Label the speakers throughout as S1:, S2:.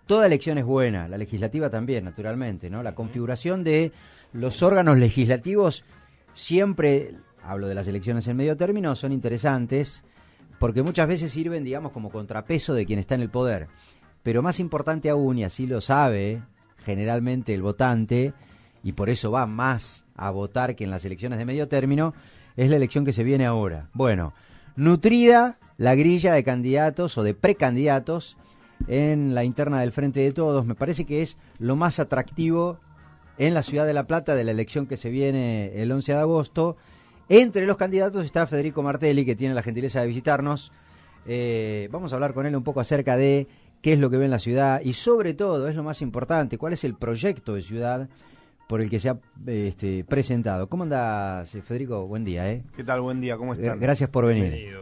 S1: toda elección es buena, la legislativa también, naturalmente, ¿no? La configuración de los órganos legislativos siempre, hablo de las elecciones en medio término, son interesantes porque muchas veces sirven, digamos, como contrapeso de quien está en el poder. Pero más importante aún, y así lo sabe generalmente el votante, y por eso va más a votar que en las elecciones de medio término, es la elección que se viene ahora. Bueno, nutrida la grilla de candidatos o de precandidatos en la interna del Frente de Todos, me parece que es lo más atractivo en la ciudad de La Plata de la elección que se viene el 11 de agosto. Entre los candidatos está Federico Martelli, que tiene la gentileza de visitarnos. Vamos a hablar con él un poco acerca de qué es lo que ve en la ciudad y sobre todo, es lo más importante, cuál es el proyecto de ciudad por el que se ha presentado. ¿Cómo andás, Federico? Buen día.
S2: ¿Qué tal? Buen día, ¿cómo están?
S1: Gracias por venir.
S2: Bienvenido.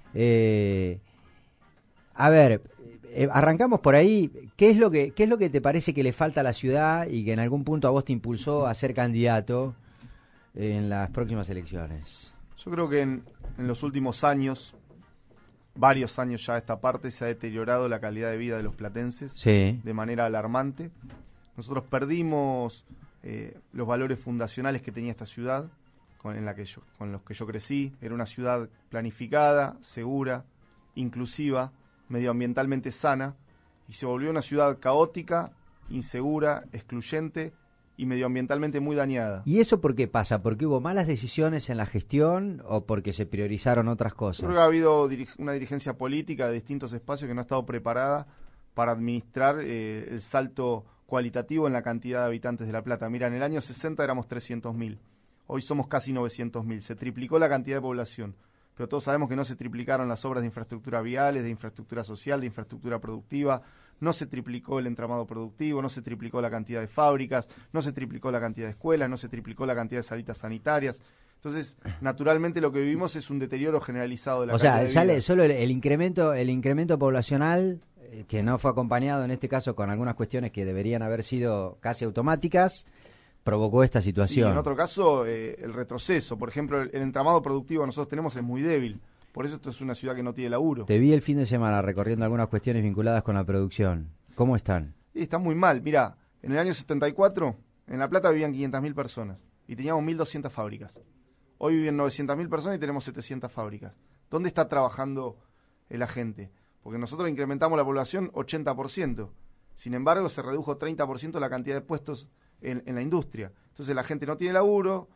S1: A ver, arrancamos por ahí. ¿Qué es lo que te parece que le falta a la ciudad y que en algún punto a vos te impulsó a ser candidato en las próximas elecciones?
S2: Yo creo que en los últimos años, varios años ya a esta parte, se ha deteriorado la calidad de vida de los platenses de manera alarmante. Nosotros perdimos los valores fundacionales que tenía esta ciudad, con los que yo crecí. Era una ciudad planificada, segura, inclusiva, medioambientalmente sana, y se volvió una ciudad caótica, insegura, excluyente y medioambientalmente muy dañada.
S1: ¿Y eso por qué pasa? ¿Porque hubo malas decisiones en la gestión o porque se priorizaron otras cosas?
S2: Creo que ha habido una dirigencia política de distintos espacios que no ha estado preparada para administrar el salto cualitativo en la cantidad de habitantes de La Plata. Mira, en el año 60 éramos 300.000, hoy somos casi 900.000, se triplicó la cantidad de población, pero todos sabemos que no se triplicaron las obras de infraestructura viales, de infraestructura social, de infraestructura productiva, no se triplicó el entramado productivo, no se triplicó la cantidad de fábricas, no se triplicó la cantidad de escuelas, no se triplicó la cantidad de salitas sanitarias. Entonces, naturalmente lo que vivimos es un deterioro generalizado de la calidad de vida. O sea,
S1: sale solo el incremento poblacional, que no fue acompañado en este caso con algunas cuestiones que deberían haber sido casi automáticas, provocó esta situación.
S2: Sí, en otro caso, el retroceso. Por ejemplo, el entramado productivo que nosotros tenemos es muy débil. Por eso esto es una ciudad que no tiene laburo.
S1: Te vi el fin de semana recorriendo algunas cuestiones vinculadas con la producción. ¿Cómo están?
S2: Sí, están muy mal. Mirá, en el año 74, en La Plata vivían 500.000 personas y teníamos 1.200 fábricas. Hoy viven 900.000 personas y tenemos 700 fábricas. ¿Dónde está trabajando la gente? Porque nosotros incrementamos la población 80%. Sin embargo, se redujo 30% la cantidad de puestos en la industria. Entonces la gente no tiene laburo.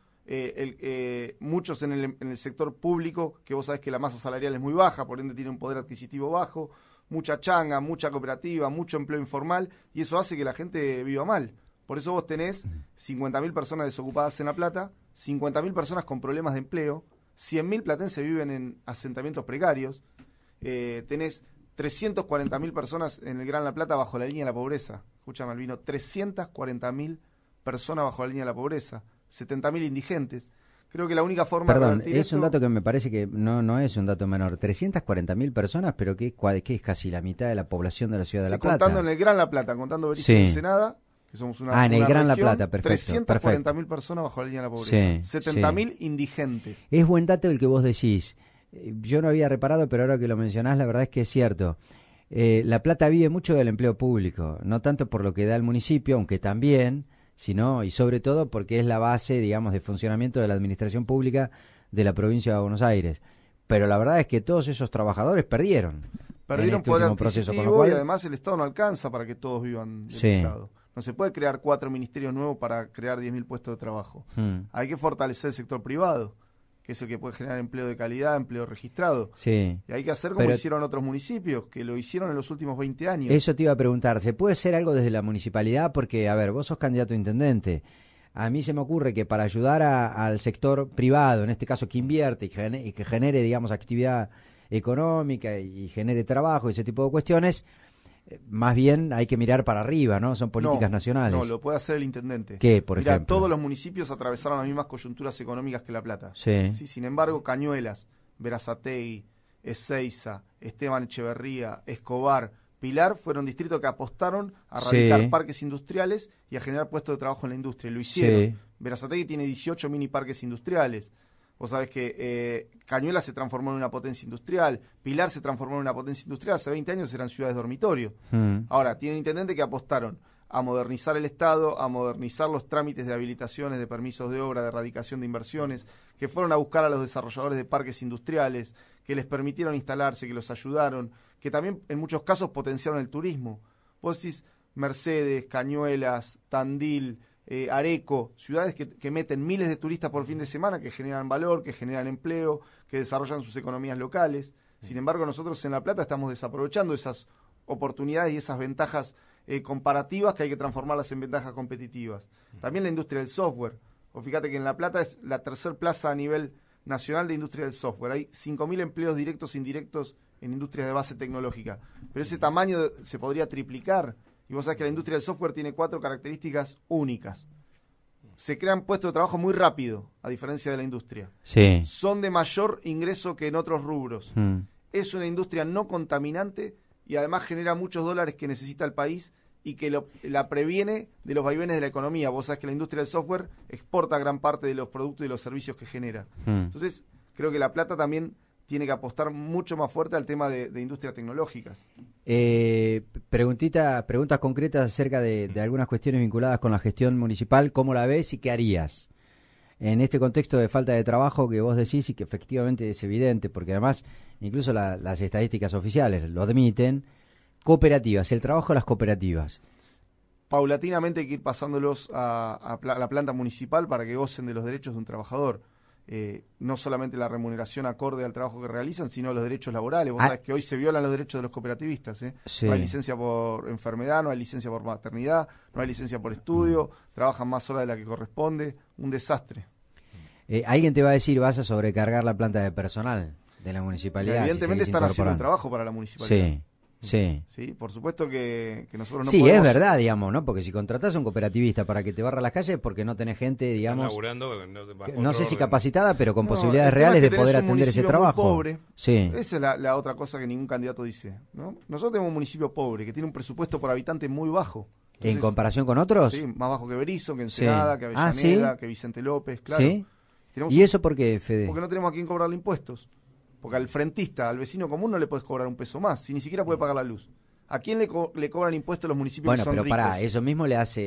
S2: Muchos en el sector público, que vos sabés que la masa salarial es muy baja, por ende tiene un poder adquisitivo bajo, mucha changa, mucha cooperativa, mucho empleo informal, y eso hace que la gente viva mal. Por eso vos tenés 50.000 personas desocupadas en La Plata, 50.000 personas con problemas de empleo, 100.000 platenses viven en asentamientos precarios, tenés 340.000 personas en el Gran La Plata bajo la línea de la pobreza. Escúchame, Albino, 340.000 personas bajo la línea de la pobreza, 70.000 indigentes. Creo que la única forma de revertir
S1: es un dato que me parece que no es un dato menor. 340.000 personas, pero que es casi la mitad de la población de la ciudad de La Plata.
S2: Contando en el Gran La Plata, contando Berizo y Ensenada, que somos una
S1: en el Gran
S2: región,
S1: La Plata, perfecto.
S2: 340.000 personas bajo la línea de la pobreza, 70.000 indigentes.
S1: Es buen dato el que vos decís. Yo no había reparado, pero ahora que lo mencionás, la verdad es que es cierto. La Plata vive mucho del empleo público, no tanto por lo que da el municipio, aunque también, sino y sobre todo porque es la base, digamos, de funcionamiento de la administración pública de la provincia de Buenos Aires. Pero la verdad es que todos esos trabajadores perdieron
S2: poder adquisitivo, y además el Estado no alcanza para que todos vivan del Estado. No se puede crear 4 ministerios nuevos para crear 10.000 puestos de trabajo. Hay que fortalecer el sector privado, que es el que puede generar empleo de calidad, empleo registrado. Y hay que hacer como hicieron otros municipios, que lo hicieron en los últimos 20 años.
S1: Eso te iba a preguntar, ¿se puede hacer algo desde la municipalidad? Porque, a ver, vos sos candidato a intendente. A mí se me ocurre que para ayudar al sector privado, en este caso que invierte y que genere, digamos, actividad económica y genere trabajo y ese tipo de cuestiones, más bien hay que mirar para arriba, ¿no? Son políticas nacionales.
S2: No, lo puede hacer el intendente.
S1: ¿Qué, por ejemplo?
S2: Todos los municipios atravesaron las mismas coyunturas económicas que La Plata.
S1: Sí.
S2: Sin embargo, Cañuelas, Berazategui, Ezeiza, Esteban Echeverría, Escobar, Pilar fueron distritos que apostaron a radicar parques industriales y a generar puestos de trabajo en la industria. Y lo hicieron. Berazategui tiene 18 mini parques industriales. Vos sabés que Cañuelas se transformó en una potencia industrial, Pilar se transformó en una potencia industrial, hace 20 años eran ciudades dormitorio. Ahora, tienen intendentes que apostaron a modernizar el Estado, a modernizar los trámites de habilitaciones, de permisos de obra, de erradicación de inversiones, que fueron a buscar a los desarrolladores de parques industriales, que les permitieron instalarse, que los ayudaron, que también en muchos casos potenciaron el turismo. Vos decís Mercedes, Cañuelas, Tandil, Areco, ciudades que meten miles de turistas por fin de semana, que generan valor, que generan empleo, que desarrollan sus economías locales. Sin embargo, nosotros en La Plata estamos desaprovechando esas oportunidades y esas ventajas comparativas que hay que transformarlas en ventajas competitivas. También la industria del software. O fíjate que en La Plata es la tercer plaza a nivel nacional de industria del software. Hay 5.000 empleos directos e indirectos en industrias de base tecnológica. Pero ese tamaño se podría triplicar. Y vos sabés que la industria del software tiene 4 características únicas. Se crean puestos de trabajo muy rápido, a diferencia de la industria.
S1: Sí.
S2: Son de mayor ingreso que en otros rubros. Es una industria no contaminante y además genera muchos dólares que necesita el país y que la previene de los vaivenes de la economía. Vos sabés que la industria del software exporta gran parte de los productos y los servicios que genera. Entonces, creo que La Plata también tiene que apostar mucho más fuerte al tema de industrias tecnológicas.
S1: Preguntas concretas acerca de algunas cuestiones vinculadas con la gestión municipal. ¿Cómo la ves y qué harías en este contexto de falta de trabajo que vos decís y que efectivamente es evidente? Porque además, incluso las estadísticas oficiales lo admiten. Cooperativas, el trabajo de las cooperativas.
S2: Paulatinamente hay que ir pasándolos a la planta municipal para que gocen de los derechos de un trabajador. No solamente la remuneración acorde al trabajo que realizan, sino los derechos laborales. Vos sabés que hoy se violan los derechos de los cooperativistas.
S1: Sí.
S2: No hay licencia por enfermedad, no hay licencia por maternidad, no hay licencia por estudio, trabajan más horas de la que corresponde, un desastre.
S1: Alguien te va a decir, vas a sobrecargar la planta de personal de la municipalidad.
S2: Evidentemente están haciendo un trabajo para la municipalidad.
S1: Sí. Sí.
S2: Sí, por supuesto que nosotros no
S1: sí,
S2: podemos...
S1: es verdad, digamos, ¿no? Porque si contratás a un cooperativista para que te barra las calles, porque no tenés gente, digamos, no sé si capacitada, pero con posibilidades reales de poder atender ese trabajo.
S2: Pobre.
S1: Sí.
S2: Esa es la otra cosa que ningún candidato dice, ¿no? Nosotros tenemos un municipio pobre, que tiene un presupuesto por habitante muy bajo. Entonces,
S1: ¿en comparación con otros?
S2: Sí, más bajo que Berisso, que Ensenada, que Avellaneda,
S1: ¿sí?
S2: que Vicente López, claro.
S1: ¿Sí? ¿Y eso por qué, Fede?
S2: Porque no tenemos a quién cobrarle impuestos. Porque al frentista, al vecino común no le puedes cobrar un peso más, si ni siquiera puede pagar la luz. ¿A quién le cobran impuestos los municipios que son ricos? Bueno, pero
S1: eso mismo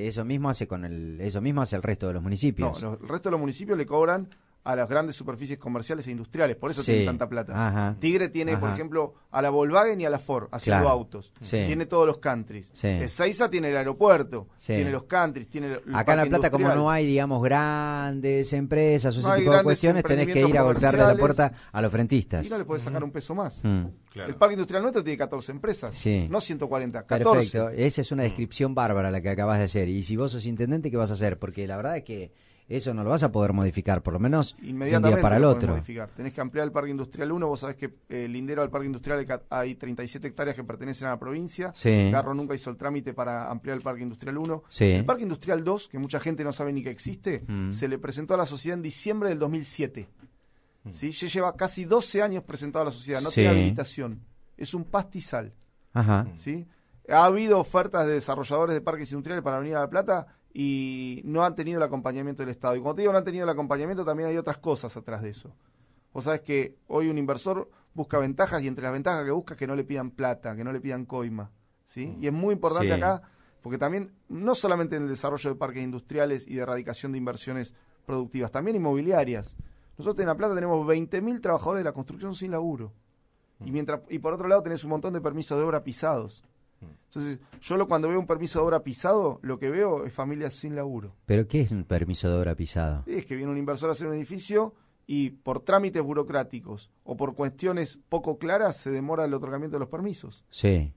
S1: hace el resto de los municipios.
S2: No, el resto de los municipios le cobran a las grandes superficies comerciales e industriales, por eso tienen tanta plata.
S1: Ajá.
S2: Tigre tiene, por ejemplo, a la Volkswagen y a la Ford haciendo autos. Tiene todos los countries. Ezeiza tiene el aeropuerto, tiene los countries, tiene el
S1: acá en La Plata, como no hay, digamos, grandes empresas o ese tipo de cuestiones, tenés que ir a golpearle la puerta a los frentistas.
S2: Y no le podés sacar un peso más.
S3: Claro.
S2: El parque industrial nuestro tiene 14 empresas, no 140, 14.
S1: Perfecto, esa es una descripción bárbara la que acabas de hacer. Y si vos sos intendente, ¿qué vas a hacer? Porque la verdad es que eso no lo vas a poder modificar, por lo menos de un día para el otro.
S2: Modificar. Tenés que ampliar el Parque Industrial 1, vos sabés que lindero al Parque Industrial hay 37 hectáreas que pertenecen a la provincia. Garro nunca hizo el trámite para ampliar el Parque Industrial 1. El Parque Industrial 2, que mucha gente no sabe ni que existe, se le presentó a la sociedad en diciembre del 2007. ¿Sí? Ya lleva casi 12 años presentado a la sociedad, no tiene habilitación. Es un pastizal.
S1: Ajá.
S2: ¿Sí? Ha habido ofertas de desarrolladores de parques industriales para venir a La Plata y no han tenido el acompañamiento del Estado. Y cuando te digo no han tenido el acompañamiento, también hay otras cosas atrás de eso. Vos sabés que hoy un inversor busca ventajas y entre las ventajas que busca es que no le pidan plata, que no le pidan coima. ¿Sí? Y es muy importante acá, porque también, no solamente en el desarrollo de parques industriales y de erradicación de inversiones productivas, también inmobiliarias. Nosotros en La Plata tenemos 20.000 trabajadores de la construcción sin laburo. Y por otro lado tenés un montón de permisos de obra pisados. Entonces, yo cuando veo un permiso de obra pisado, lo que veo es familias sin laburo.
S1: ¿Pero qué es un permiso de obra pisado?
S2: Es que viene un inversor a hacer un edificio y por trámites burocráticos o por cuestiones poco claras se demora el otorgamiento de los permisos.
S1: Sí.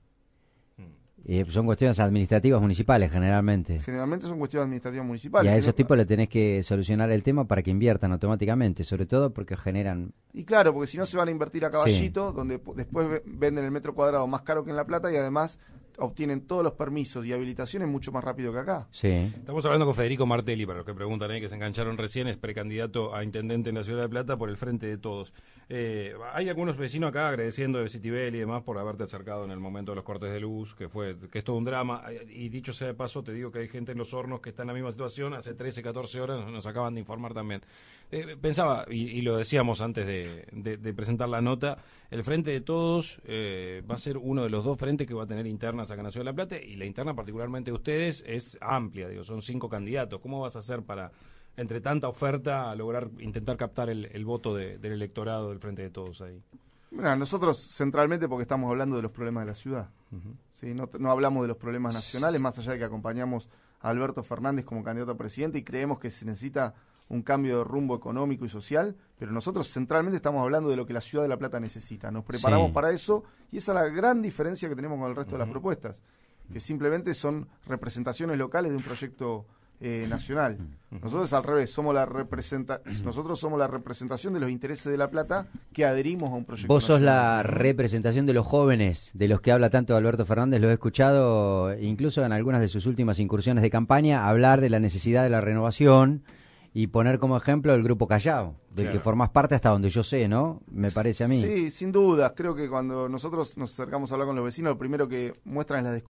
S1: Son cuestiones administrativas municipales generalmente.
S2: Generalmente son cuestiones administrativas municipales.
S1: Y a esos tipos le tenés que solucionar el tema para que inviertan automáticamente, sobre todo porque generan...
S2: Y claro, porque si no se van a invertir a caballito, donde después venden el metro cuadrado más caro que en La Plata y además obtienen todos los permisos y habilitaciones mucho más rápido que acá.
S1: Sí.
S3: Estamos hablando con Federico Martelli, para los que preguntan, que se engancharon recién, es precandidato a intendente en la Ciudad de Plata por el Frente de Todos. Hay algunos vecinos acá agradeciendo de Citibel y demás por haberte acercado en el momento de los cortes de luz, que es todo un drama. Y dicho sea de paso, te digo que hay gente en Los Hornos que está en la misma situación, hace 13, 14 horas nos acaban de informar también. Pensaba, y lo decíamos antes de presentar la nota, el Frente de Todos va a ser uno de los 2 frentes que va a tener internas acá en la Ciudad de La Plata, y la interna particularmente de ustedes es amplia, son 5 candidatos. ¿Cómo vas a hacer para, entre tanta oferta, lograr intentar captar el voto del electorado del Frente de Todos ahí?
S2: Mira, nosotros centralmente porque estamos hablando de los problemas de la ciudad. ¿Sí? No hablamos de los problemas nacionales, más allá de que acompañamos a Alberto Fernández como candidato a presidente y creemos que se necesita un cambio de rumbo económico y social, pero nosotros centralmente estamos hablando de lo que la Ciudad de La Plata necesita. Nos preparamos para eso, y esa es la gran diferencia que tenemos con el resto de las propuestas, que simplemente son representaciones locales de un proyecto nacional. Nosotros al revés, nosotros somos la representación de los intereses de La Plata que adherimos a un proyecto
S1: Vos sos
S2: nacional.
S1: la representación de los jóvenes, de los que habla tanto Alberto Fernández. Lo he escuchado incluso en algunas de sus últimas incursiones de campaña hablar de la necesidad de la renovación y poner como ejemplo el Grupo Callao, del que formás parte hasta donde yo sé, ¿no? Me parece a mí.
S2: Sí, sin duda. Creo que cuando nosotros nos acercamos a hablar con los vecinos, lo primero que muestran es la